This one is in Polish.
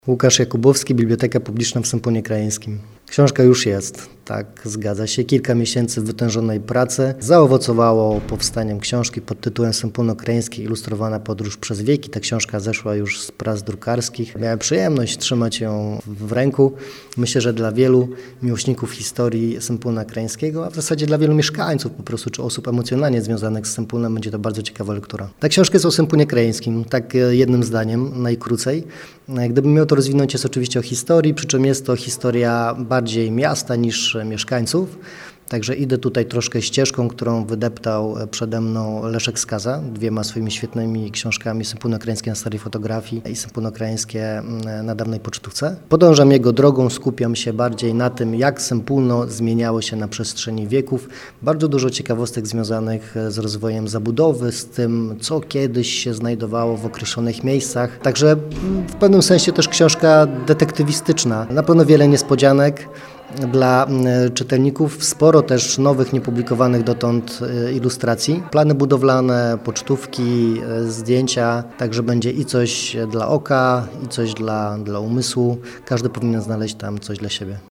Łukasz Jakubowski, Biblioteka Publiczna w Sęponie Krajeńskim. Książka już jest, tak, zgadza się. Kilka miesięcy wytężonej pracy zaowocowało powstaniem książki pod tytułem Sępono Krajeńskie, ilustrowana podróż przez wieki. Ta książka zeszła już z prac drukarskich. Miałem przyjemność trzymać ją w ręku. Myślę, że dla wielu miłośników historii Sępona Krajeńskiego, a w zasadzie dla wielu mieszkańców po prostu, czy osób emocjonalnie związanych z Sęponem, będzie to bardzo ciekawa lektura. Ta książka jest o Sęponie Krajeńskim, tak jednym zdaniem, najkrócej. Gdybym miał to rozwinąć, jest oczywiście o historii, przy czym jest to historia bardziej miasta niż mieszkańców. Także idę tutaj troszkę ścieżką, którą wydeptał przede mną Leszek Skaza, dwiema swoimi świetnymi książkami Sępono Krajeńskie na starej fotografii i Sępono Krajeńskie na dawnej pocztówce. Podążam jego drogą, skupiam się bardziej na tym, jak Sępono zmieniało się na przestrzeni wieków. Bardzo dużo ciekawostek związanych z rozwojem zabudowy, z tym, co kiedyś się znajdowało w określonych miejscach. Także w pewnym sensie też książka detektywistyczna. Na pewno wiele niespodzianek dla czytelników, sporo też nowych, niepublikowanych dotąd ilustracji. Plany budowlane, pocztówki, zdjęcia, także będzie i coś dla oka, i coś dla umysłu. Każdy powinien znaleźć tam coś dla siebie.